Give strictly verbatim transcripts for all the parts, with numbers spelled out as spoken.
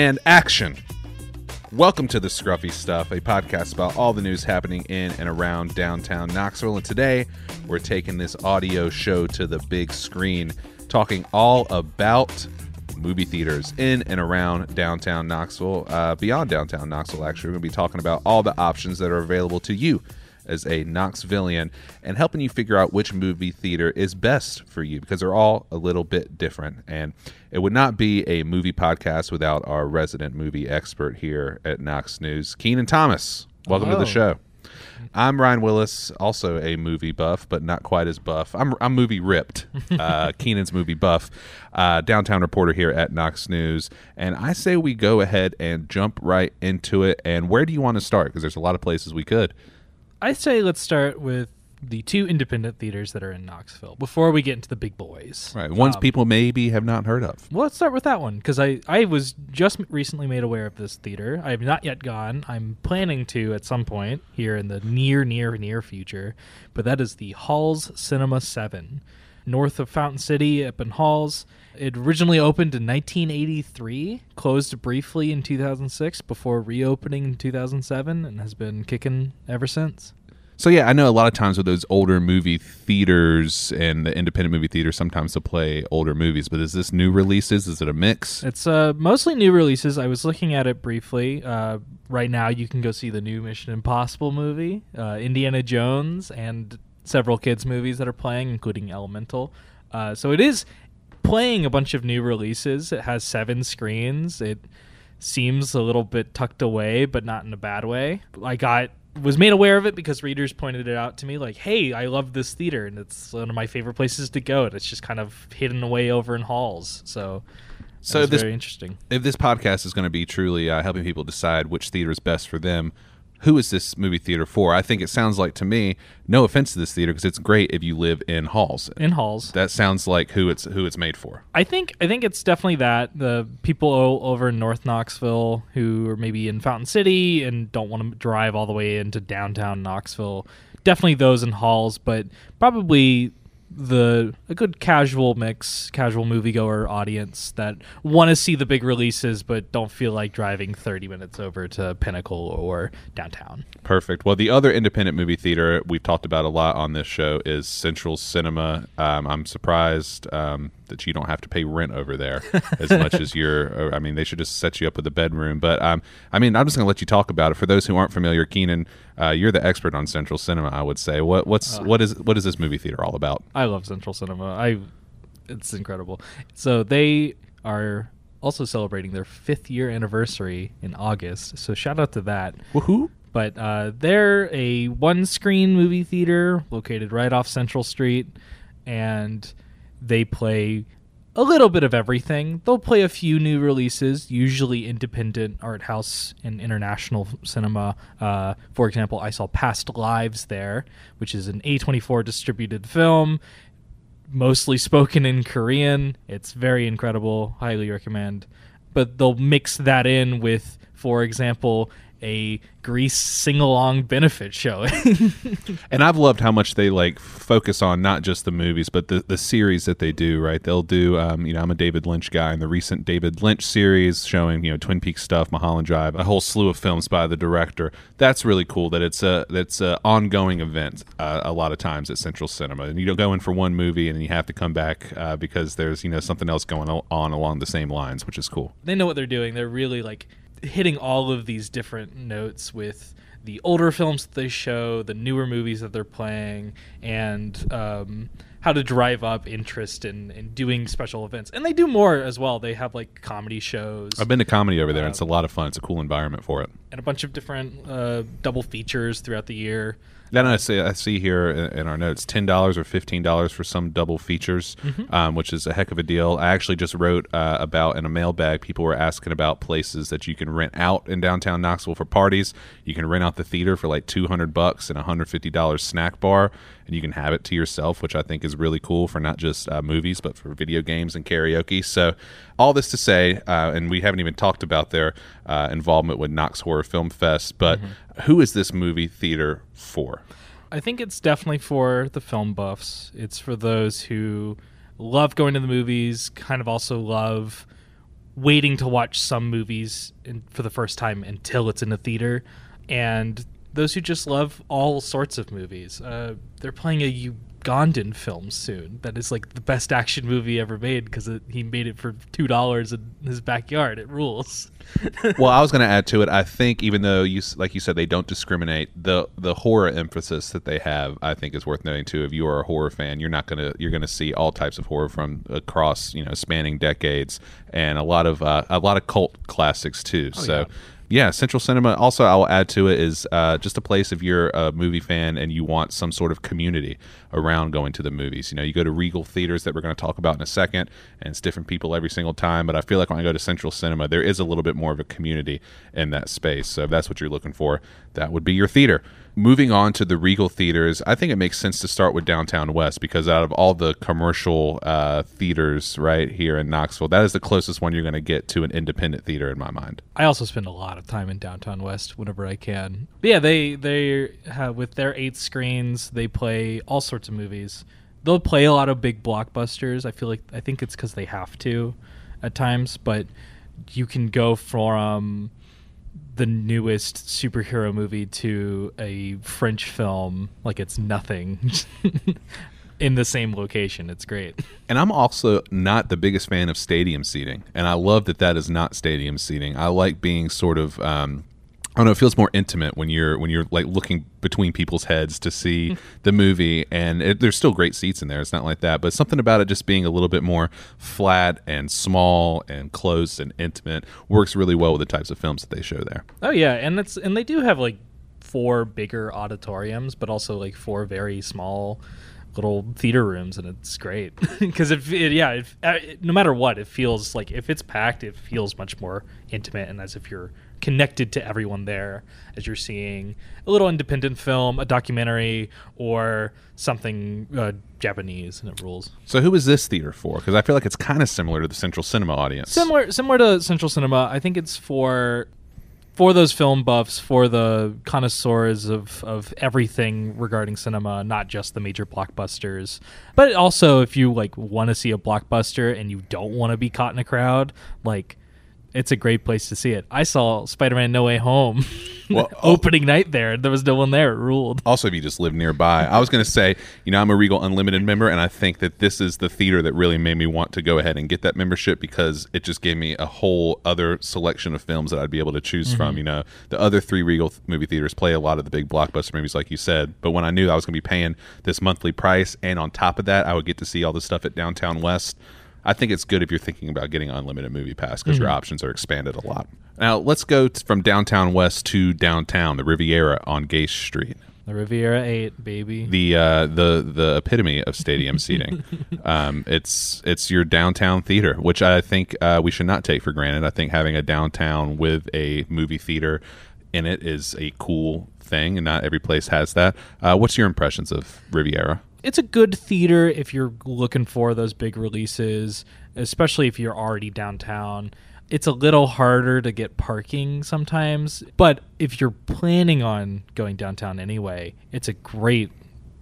And action. Welcome to The Scruffy Stuff, a podcast about all the news happening in and around downtown Knoxville. And today, we're taking this audio show to the big screen, talking all about movie theaters in and around downtown Knoxville, uh, beyond downtown Knoxville, actually. We're going to be talking about all the options that are available to you as a Knoxvillian and helping you figure out which movie theater is best for you, because they're all a little bit different. And it would not be a movie podcast without our resident movie expert here at Knox News, Keenan Thomas. Welcome Hello. to the show. I'm Ryan Willis, also a movie buff, but not quite as buff. I'm I'm movie ripped. Uh, Keenan's movie buff, uh, downtown reporter here at Knox News. And I say we go ahead and jump right into it. And where do you want to start? Because there's a lot of places we could. I say let's start with the two independent theaters that are in Knoxville before we get into the big boys. Right, ones Um, people maybe have not heard of. Well, let's start with that one because I, I was just recently made aware of this theater. I have not yet gone. I'm planning to at some point here in the near, near, near future. But that is the Halls Cinema seven, north of Fountain City up in Halls. It originally opened in nineteen eighty-three, closed briefly in two thousand six before reopening in two thousand seven, and has been kicking ever since. So yeah, I know a lot of times with those older movie theaters and the independent movie theaters, sometimes they'll play older movies. But is this new releases? Is it a mix? It's uh, mostly new releases. I was looking at it briefly. Uh, right now, you can go see the new Mission Impossible movie, uh, Indiana Jones, and several kids' movies that are playing, including Elemental. Uh, so it is playing a bunch of new releases. It has seven screens. It seems a little bit tucked away, but not in a bad way. I got was made aware of it because readers pointed it out to me like, hey, I love this theater and it's one of my favorite places to go, and it's just kind of hidden away over in Halls. So So it's this, very interesting. If this podcast is going to be truly uh, helping people decide which theater is best for them, who is this movie theater for? I think it sounds like to me, no offense to this theater, because it's great if you live in Halls. In Halls. That sounds like who it's who it's made for. I think I think it's definitely that. The people o- over in North Knoxville who are maybe in Fountain City and don't want to drive all the way into downtown Knoxville, definitely those in Halls, but probably the a good casual mix, casual moviegoer audience that want to see the big releases but don't feel like driving thirty minutes over to Pinnacle or downtown. Perfect. Well, the other independent movie theater we've talked about a lot on this show is Central Cinema. Um, I'm surprised um, that you don't have to pay rent over there as much as you're. I mean, they should just set you up with a bedroom. But um, I mean, I'm just going to let you talk about it. For those who aren't familiar, Keenan, uh, you're the expert on Central Cinema, I would say. What what's Uh, what is what is this movie theater all about? I love Central Cinema. I, it's incredible. So they are also celebrating their fifth year anniversary in August. So shout out to that. Woohoo! But uh, they're a one-screen movie theater located right off Central Street, and they play a little bit of everything. They'll play a few new releases, usually independent art house and international cinema. Uh, for example, I saw Past Lives there, which is an A twenty-four distributed film, mostly spoken in Korean. It's very incredible. Highly recommend. But they'll mix that in with, for example, a Grease sing-along benefit showing. And I've loved how much they like focus on not just the movies, but the, the series that they do, right? They'll do, um, you know, I'm a David Lynch guy, and the recent David Lynch series showing, you know, Twin Peaks stuff, Mulholland Drive, a whole slew of films by the director. That's really cool that it's a, that's a ongoing event uh, a lot of times at Central Cinema. And you don't go in for one movie and then you have to come back uh, because there's, you know, something else going on along the same lines, which is cool. They know what they're doing. They're really like hitting all of these different notes with the older films that they show, the newer movies that they're playing, and um, how to drive up interest in, in doing special events. And they do more as well. They have like comedy shows. I've been to comedy over there, and Um, it's a lot of fun. It's a cool environment for it. And a bunch of different uh, double features throughout the year. Then I see, I see here in our notes, ten dollars or fifteen dollars for some double features, Mm-hmm. um, which is a heck of a deal. I actually just wrote uh, about in a mailbag, people were asking about places that you can rent out in downtown Knoxville for parties. You can rent out the theater for like two hundred bucks and a one hundred fifty dollars snack bar, and you can have it to yourself, which I think is really cool for not just uh, movies, but for video games and karaoke. So all this to say, uh, and we haven't even talked about their uh, involvement with Knox Horror Film Fest, but Mm-hmm. who is this movie theater for? I think it's definitely for the film buffs. It's for those who love going to the movies, kind of also love waiting to watch some movies in, for the first time until it's in the theater, and those who just love all sorts of movies. Uh, they're playing a Ugandan film soon that is like the best action movie ever made because he made it for two dollars in his backyard. It rules. Well, I was going to add to it. I think even though you, like you said, they don't discriminate, the the horror emphasis that they have, I think, is worth noting too. If you are a horror fan, you're not going to you're going to see all types of horror from across, you know, spanning decades, and a lot of uh, a lot of cult classics too. Oh, so. Yeah. Yeah, Central Cinema. Also, I will add to it is uh, just a place if you're a movie fan and you want some sort of community around going to the movies. You know, you go to Regal theaters that we're going to talk about in a second, and it's different people every single time. But I feel like when I go to Central Cinema, there is a little bit more of a community in that space. So if that's what you're looking for, that would be your theater. Moving on to the Regal theaters, I think it makes sense to start with Downtown West because out of all the commercial uh, theaters right here in Knoxville, that is the closest one you're going to get to an independent theater in my mind. I also spend a lot of time in Downtown West whenever I can. But yeah, they they have, with their eight screens, they play all sorts of movies. They'll play a lot of big blockbusters. I feel like I think it's because they have to at times, but you can go from the newest superhero movie to a French film like it's nothing in the same location. It's great. And I'm also not the biggest fan of stadium seating, and I love that that is not stadium seating. I like being sort of um I don't know, it feels more intimate when you're when you're like looking between people's heads to see the movie, and it, there's still great seats in there. It's not like that, but something about it just being a little bit more flat and small and close and intimate works really well with the types of films that they show there. Oh yeah, and it's and they do have like four bigger auditoriums, but also like four very small little theater rooms, and it's great because if it, yeah, if, uh, no matter what, it feels like if it's packed, it feels much more intimate and as if you're connected to everyone there as you're seeing a little independent film, a documentary, or something uh, Japanese, and it rules. So who is this theater for? Because I feel like it's kind of similar to the Central Cinema audience. Similar, similar to Central Cinema. I think it's for for those film buffs, for the connoisseurs of, of everything regarding cinema, not just the major blockbusters. But also, if you like want to see a blockbuster and you don't want to be caught in a crowd, like, it's a great place to see it. I saw Spider-Man No Way Home well, opening night there. There was no one there. It ruled. Also, if you just live nearby. I was going to say, you know, I'm a Regal Unlimited member, and I think that this is the theater that really made me want to go ahead and get that membership because it just gave me a whole other selection of films that I'd be able to choose mm-hmm. from. You know, the other three Regal th- movie theaters play a lot of the big blockbuster movies, like you said, but when I knew I was going to be paying this monthly price, and on top of that, I would get to see all the stuff at Downtown West, I think it's good if you're thinking about getting unlimited movie pass because mm-hmm. your options are expanded a lot. Now, let's go t- from Downtown West to downtown, the Riviera on Gay Street. The Riviera eight, baby. The uh, the the epitome of stadium seating. Um, it's it's your downtown theater, which I think uh, we should not take for granted. I think having a downtown with a movie theater in it is a cool thing, and not every place has that. Uh, what's your impressions of Riviera? It's a good theater if you're looking for those big releases, especially if you're already downtown. It's a little harder to get parking sometimes, but if you're planning on going downtown anyway, it's a great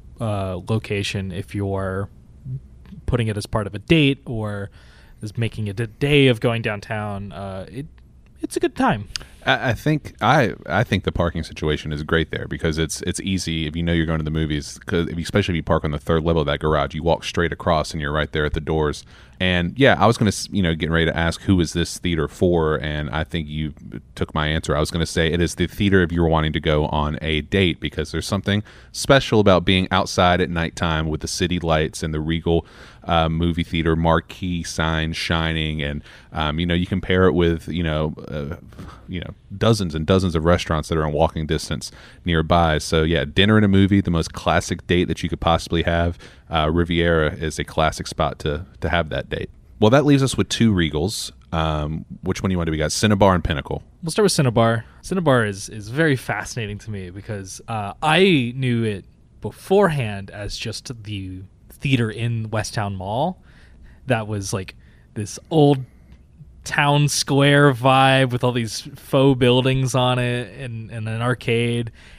uh, location if you're putting it as part of a date or is making it a day of going downtown. Uh, it it's a good time. I think I I think the parking situation is great there because it's it's easy if you know you're going to the movies. Because especially if you park on the third level of that garage, you walk straight across and you're right there at the doors. And yeah, I was going to you know getting ready to ask who is this theater for, and I think you took my answer. I was going to say it is the theater if you're wanting to go on a date because there's something special about being outside at nighttime with the city lights and the Regal uh, movie theater marquee sign shining, and um, you know you compare it with you know uh, you know. dozens and dozens of restaurants that are in walking distance nearby. So yeah, dinner and a movie, the most classic date that you could possibly have. Uh, Riviera is a classic spot to to have that date. Well, that leaves us with two Regals. Um, which one do you want to be? We got Cinnabar and Pinnacle. We'll start with Cinnabar. Cinnabar is, is very fascinating to me because uh, I knew it beforehand as just the theater in Westtown Mall. That was like this old town square vibe with all these faux buildings on it and, and an arcade.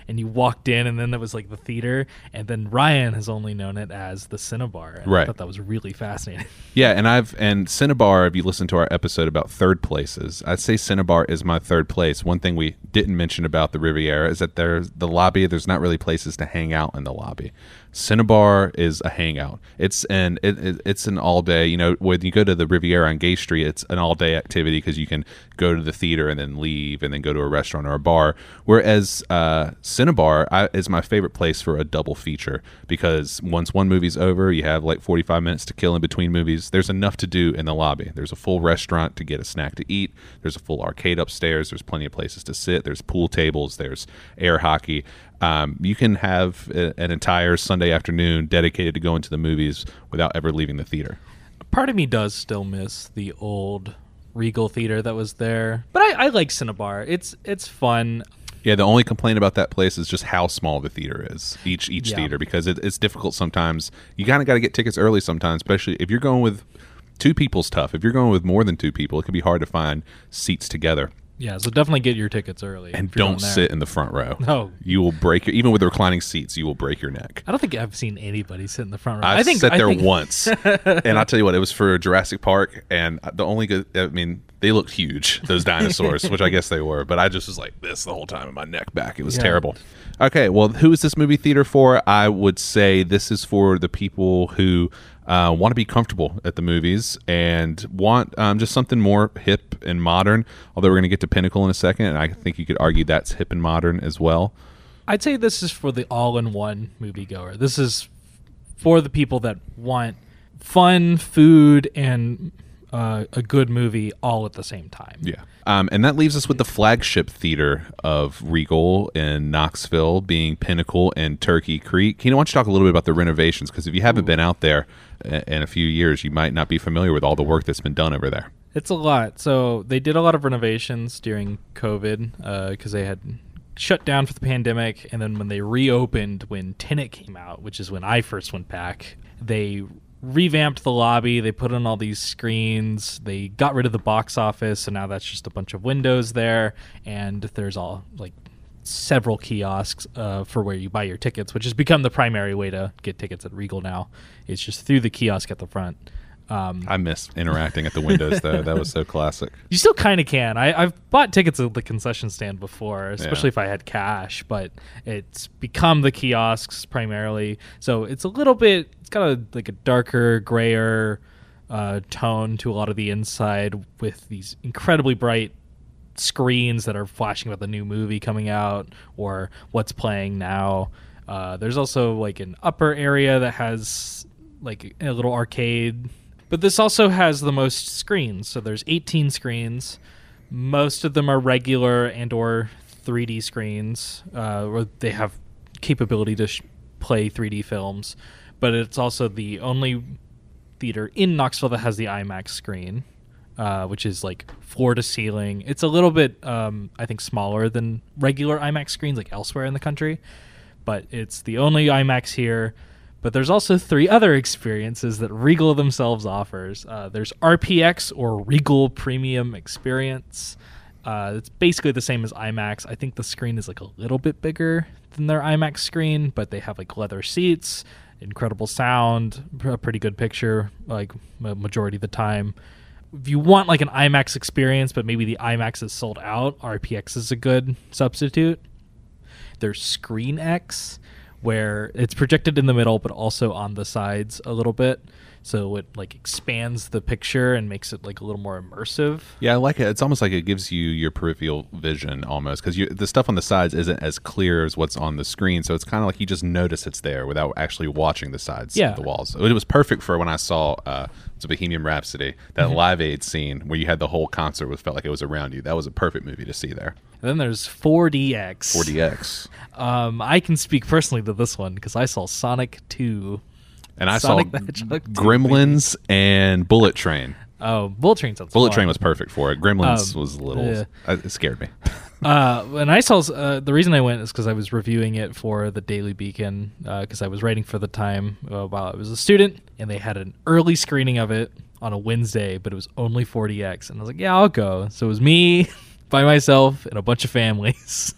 and you walked in, and then there was like the theater, and then Ryan has only known it as the Cinnabar. And right. I thought that was really fascinating. Yeah, and I've and Cinnabar, if you listen to our episode about third places, I'd say Cinnabar is my third place. One thing we didn't mention about the Riviera is that there's the lobby, there's not really places to hang out in the lobby. Cinnabar is a hangout. It's an it, it, it's an all day. You know, when you go to the Riviera on Gay Street, it's an all day activity because you can go to the theater and then leave and then go to a restaurant or a bar. Whereas uh, Cinnabar I, is my favorite place for a double feature because once one movie's over, you have like forty-five minutes to kill in between movies. There's enough to do in the lobby. There's a full restaurant to get a snack to eat. There's a full arcade upstairs. There's plenty of places to sit. There's pool tables. There's air hockey. Um, you can have a, an entire Sunday afternoon dedicated to going to the movies without ever leaving the theater. Part of me does still miss the old Regal theater that was there, but I, I like Cinnabar. It's it's fun. Yeah, the only complaint about that place is just how small the theater is, each each Yeah. theater, because it, it's difficult sometimes. You kind of got to get tickets early sometimes, especially if you're going with two people's tough. If you're going with more than two people, it can be hard to find seats together. Yeah, so definitely get your tickets early. And if you're don't going there. sit in the front row. No. You will break your, even with the reclining seats, you will break your neck. I don't think I've seen anybody sit in the front row. I've I think sat I there think, once, and I'll tell you what, it was for Jurassic Park, and the only good, I mean, they looked huge, those dinosaurs, which I guess they were, but I just was like this the whole time in my neck back. It was Yeah. terrible. Okay, well, who is this movie theater for? I would say this is for the people who uh, want to be comfortable at the movies and want um, just something more hip and modern, although we're going to get to Pinnacle in a second, and I think you could argue that's hip and modern as well. I'd say this is for the all-in-one moviegoer. This is for the people that want fun, food, and uh, a good movie all at the same time. Yeah. Um, and that leaves us with the flagship theater of Regal in Knoxville being Pinnacle and Turkey Creek. Keenan, why don't you talk a little bit about the renovations? Because if you haven't Ooh. been out there in a few years, you might not be familiar with all the work that's been done over there. It's a lot. So they did a lot of renovations during COVID because they had shut down for the pandemic. And then when they reopened, when Tenet came out, which is when I first went back, they revamped the lobby. They put in all these screens. They got rid of the box office, so now that's just a bunch of windows there. And there's all like several kiosks uh, for where you buy your tickets, which has become the primary way to get tickets at Regal now. It's just through the kiosk at the front. Um, I miss interacting at the windows, though. That was so classic. You still kind of can. I, I've bought tickets at the concession stand before, especially Yeah. if I had cash, but it's become the kiosks primarily. So it's a little bit, it's got a like a darker, grayer uh, tone to a lot of the inside with these incredibly bright screens that are flashing about the new movie coming out or what's playing now. Uh, there's also like an upper area that has like a little arcade. But this also has the most screens. So there's eighteen screens. Most of them are regular and or three D screens, uh, where they have capability to sh- play three D films. But it's also the only theater in Knoxville that has the IMAX screen, uh, which is like floor to ceiling. It's a little bit, um, I think, smaller than regular IMAX screens like elsewhere in the country. But it's the only IMAX here. But there's also three other experiences that Regal themselves offers. Uh, there's R P X, or Regal Premium Experience. Uh, it's basically the same as IMAX. I think the screen is like a little bit bigger than their IMAX screen, but they have like leather seats, incredible sound, a pretty good picture, like a majority of the time. If you want like an IMAX experience, but maybe the IMAX is sold out, R P X is a good substitute. There's Screen X, where it's projected in the middle but also on the sides a little bit, so it like expands the picture and makes it like a little more immersive. Yeah, I like it. It's almost like it gives you your peripheral vision almost, because the stuff on the sides isn't as clear as what's on the screen, so it's kind of like you just notice it's there without actually watching the sides Yeah. of the walls. It was perfect for when I saw uh, it's a Bohemian Rhapsody, that Mm-hmm. Live Aid scene where you had the whole concert was felt like it was around you. That was a perfect movie to see there. And then there's four D X. four D X. Um, I can speak personally to this one because I saw Sonic two. And I Sonic saw the Hedgehog two. Gremlins and Bullet Train. Oh, Bullet Train sounds Bullet fun. Train was perfect for it. Gremlins Um, was a little... yeah. uh, It scared me. Uh, when I saw uh, the reason I went is because I was reviewing it for the Daily Beacon because I was writing for the time uh, while I was a student, and they had an early screening of it on a Wednesday, but it was only four D X, and I was like, yeah, I'll go. So it was me by myself and a bunch of families,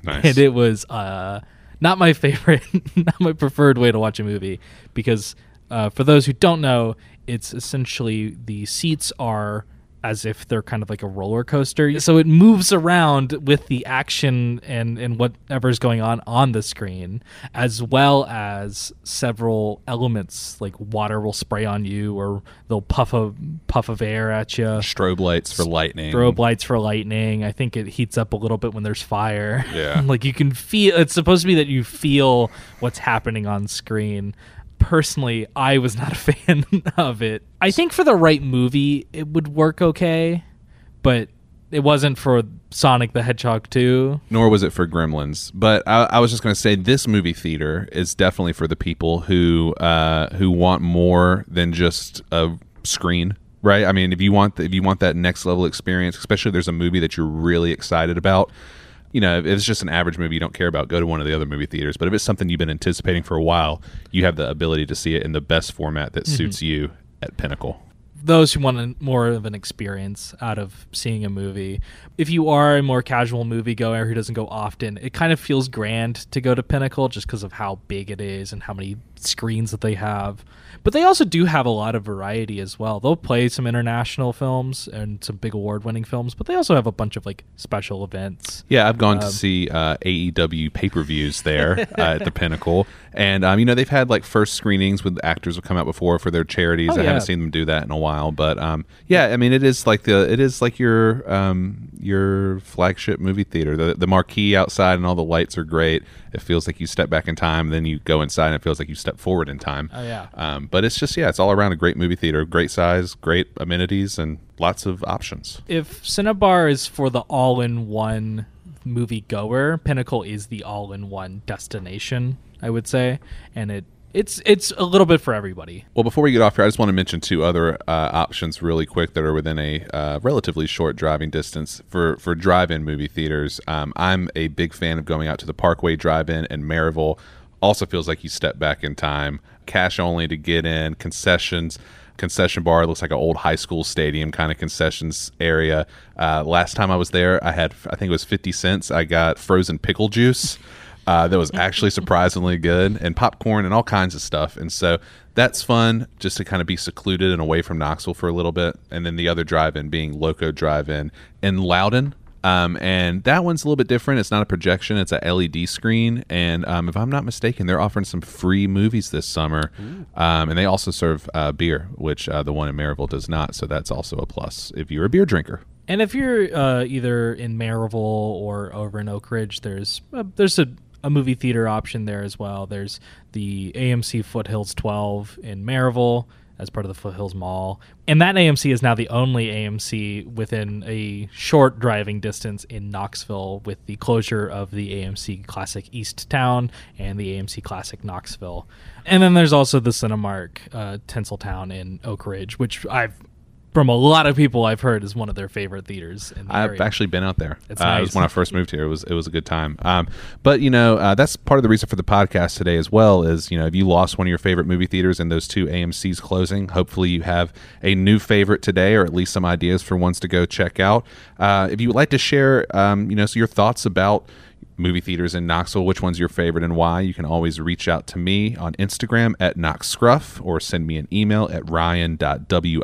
Nice. And it was uh, not my favorite, not my preferred way to watch a movie because uh, for those who don't know, it's essentially the seats are as if they're kind of like a roller coaster. So it moves around with the action and, and whatever's going on on the screen, as well as several elements like water will spray on you or they'll puff a puff of air at you. Strobe lights for lightning. Strobe lights for lightning. I think it heats up a little bit when there's fire. Yeah. Like you can feel, it's supposed to be that you feel what's happening on screen. Personally, I was not a fan of it. I think for the right movie, it would work okay, but it wasn't for Sonic the Hedgehog two. Nor was it for Gremlins. But I, I was just going to say this movie theater is definitely for the people who uh, who want more than just a screen, right? I mean, if you want the, if you want that next level experience, especially if there's a movie that you're really excited about. You know, if it's just an average movie you don't care about, go to one of the other movie theaters. But if it's something you've been anticipating for a while, you have the ability to see it in the best format that suits mm-hmm. you at Pinnacle. Those who want a, more of an experience out of seeing a movie. If you are a more casual moviegoer who doesn't go often, it kind of feels grand to go to Pinnacle just because of how big it is and how many screens that they have. But they also do have a lot of variety as well. They'll play some international films and some big award-winning films, but they also have a bunch of like special events. Yeah, I've gone um, to see uh, A E W pay-per-views there uh, at the Pinnacle. And, um, you know, they've had like first screenings with actors who come out before for their charities. Oh, I yeah. haven't seen them do that in a while. But, um, yeah, I mean, it is like the it is like your um, your flagship movie theater. The, the marquee outside and all the lights are great. It feels like you step back in time. Then you go inside and it feels like you step forward in time. Oh, yeah. Um, but it's just, yeah, it's all around a great movie theater. Great size, great amenities, and lots of options. If Cinnabar is for the all-in-one movie goer, Pinnacle is the all-in-one destination, I would say. And it it's it's a little bit for everybody. Well, before we get off here, I just want to mention two other uh, options really quick that are within a uh, relatively short driving distance for, for drive-in movie theaters. Um, I'm a big fan of going out to the Parkway Drive-In in Maryville. Also feels like you step back in time. Cash only to get in, concessions. Concession bar looks like an old high school stadium kind of concessions area. Uh, last time I was there, I had, I think it was fifty cents. I got frozen pickle juice. Uh, that was actually surprisingly good, and popcorn and all kinds of stuff. And so that's fun just to kind of be secluded and away from Knoxville for a little bit. And then the other drive-in being Loco Drive-In in Loudon. Um, and that one's a little bit different. It's not a projection. It's a L E D screen. And um, if I'm not mistaken, they're offering some free movies this summer. Um, and they also serve uh, beer, which uh, the one in Maryville does not. So that's also a plus if you're a beer drinker. And if you're uh, either in Maryville or over in Oak Ridge, there's uh, there's a a movie theater option there as well. There's the A M C Foothills twelve in Maryville as part of the Foothills Mall. And that A M C is now the only A M C within a short driving distance in Knoxville with the closure of the A M C Classic East Town and the A M C Classic Knoxville. And then there's also the Cinemark uh, Tinseltown in Oak Ridge, which I've from a lot of people I've heard is one of their favorite theaters in the I've area. actually been out there. It's uh, nice. It was when I first moved here. It was it was a good time. Um, but you know uh, that's part of the reason for the podcast today as well. Is you know if you lost one of your favorite movie theaters and those two A M Cs closing, hopefully you have a new favorite today, or at least some ideas for ones to go check out. Uh, if you would like to share, um, you know, so your thoughts about movie theaters in Knoxville, which one's your favorite and why, you can always reach out to me on Instagram at knoxscruff or send me an email at ryan dot wilsz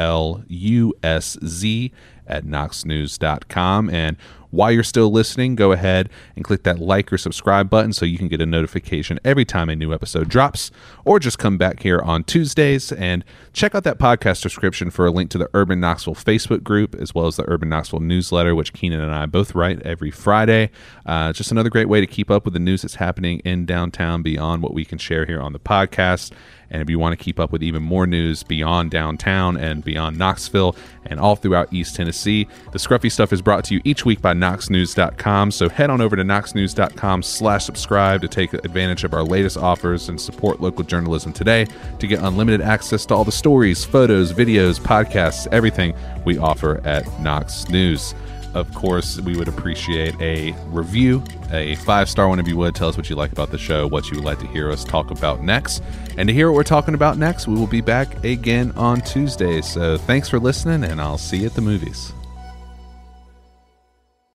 at knox news dot com. And while you're still listening, go ahead and click that like or subscribe button so you can get a notification every time a new episode drops, or just come back here on Tuesdays and check out that podcast description for a link to the Urban Knoxville Facebook group, as well as the Urban Knoxville newsletter, which Keenan and I both write every Friday. Uh, just another great way to keep up with the news that's happening in downtown beyond what we can share here on the podcast. And if you want to keep up with even more news beyond downtown and beyond Knoxville and all throughout East Tennessee, the Scruffy Stuff is brought to you each week by knox news dot com. So head on over to knox news dot com slash subscribe to take advantage of our latest offers and support local journalism today to get unlimited access to all the stories, photos, videos, podcasts, everything we offer at Knox News. Of course, we would appreciate a review, a five-star one if you would. Tell us what you like about the show, what you would like to hear us talk about next. And to hear what we're talking about next, we will be back again on Tuesday. So thanks for listening, and I'll see you at the movies.